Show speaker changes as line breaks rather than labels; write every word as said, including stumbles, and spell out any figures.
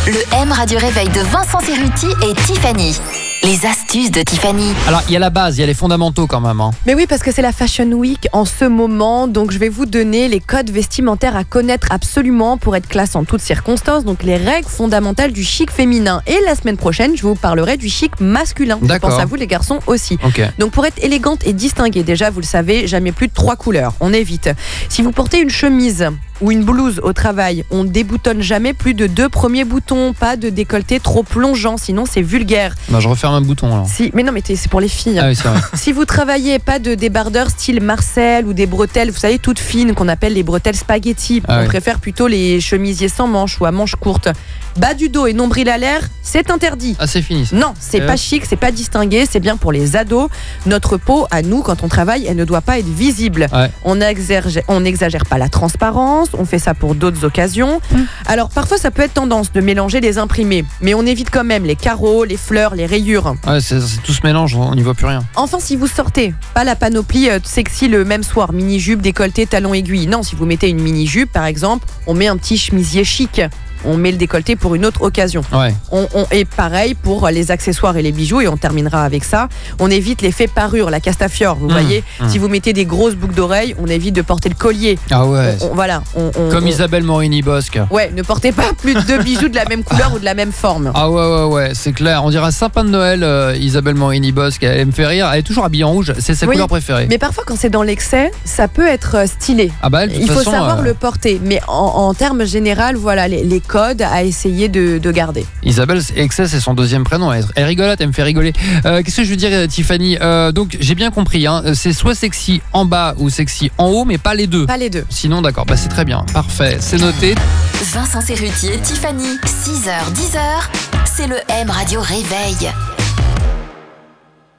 Le M Radio Réveil de Vincent Cerruti et Tiffany. Les astuces de Tiffany.
Alors, il y a la base, il y a les fondamentaux quand même. Hein.
Mais oui, parce que c'est la Fashion Week en ce moment. Donc, je vais vous donner les codes vestimentaires à connaître absolument pour être classe en toutes circonstances. Donc, les règles fondamentales du chic féminin. Et la semaine prochaine, je vous parlerai du chic masculin.
D'accord.
Je pense à vous, les garçons aussi.
Okay.
Donc, pour être élégante et distinguée, déjà, vous le savez, jamais plus de trois couleurs. On évite. Si vous portez une chemise ou une blouse au travail, on déboutonne jamais plus de deux premiers boutons. Pas de décolleté trop plongeant, sinon c'est vulgaire.
Bah, je referme un bouton alors.
Si, mais non, mais c'est pour les filles.
Ah oui, c'est vrai.
Si vous travaillez, pas de débardeurs style Marcel ou des bretelles, vous savez, toutes fines, qu'on appelle les bretelles spaghetti.
Ah
on
oui.
préfère plutôt les chemisiers sans manches ou à manches courtes. Bas du dos et nombril à l'air, c'est interdit.
Ah, c'est fini. Ça.
Non, c'est
Euh.
pas chic, c'est pas distingué, c'est bien pour les ados. Notre peau, à nous, quand on travaille, elle ne doit pas être visible.
Ouais.
On n'exagère, on n'exagère pas la transparence, on fait ça pour d'autres occasions.
Mmh.
Alors parfois, ça peut être tendance de mélanger les imprimés, mais on évite quand même les carreaux, les fleurs, les rayures.
Ouais, c'est, c'est tout ce mélange, on n'y voit plus rien.
Enfin, si vous sortez, pas la panoplie euh, sexy le même soir, mini-jupe, décolleté, talons aiguilles. Non, si vous mettez une mini-jupe, par exemple, on met un petit chemisier chic. On met le décolleté pour une autre occasion.
Ouais.
On, on est pareil pour les accessoires et les bijoux, et on terminera avec ça. On évite l'effet parure, la castafiore. Vous
Mmh,
voyez,
mmh.
si vous mettez des grosses boucles d'oreilles, on évite de porter le collier.
Ah ouais.
On- on- voilà. on- on-
Comme
on-
Isabelle Morini-Bosque.
Ouais, ne portez pas plus de deux bijoux de la même couleur ou de la même forme.
Ah ouais, ouais, ouais, c'est clair. On dirait un sapin de Noël, euh, Isabelle Morini-Bosque. Elle me fait rire. Elle est toujours habillée en rouge. C'est sa
Oui,
couleur préférée.
Mais parfois, quand c'est dans l'excès, ça peut être euh, stylé.
Ah bah elle, de toute
Il faut
façon,
savoir
euh,
le porter, mais en, en termes général, voilà les, les codes à essayer de, de garder.
Isabelle Excès, c'est son deuxième prénom. Elle, elle rigolote, elle me fait rigoler. Euh, qu'est-ce que je veux dire, euh, Tiffany euh, Donc, j'ai bien compris. Hein, c'est soit sexy en bas ou sexy en haut, mais pas les deux.
Pas les deux.
Sinon, d'accord, bah, c'est très bien. Parfait, c'est noté.
Vincent Cerruti et Tiffany. six heures, dix heures, c'est le M Radio Réveil.